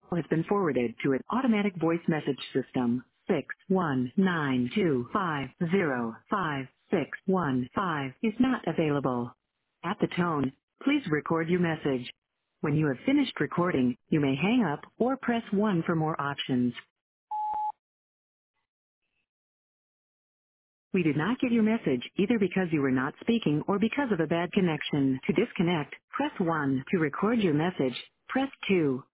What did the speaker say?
has been forwarded to an automatic voice message system. 61925056615 is not available. At the tone, please record your message. When you have finished recording, you may hang up or press 1 for more options. We did not get your message either because you were not speaking or because of a bad connection. To disconnect, press 1. To record your message, press 2.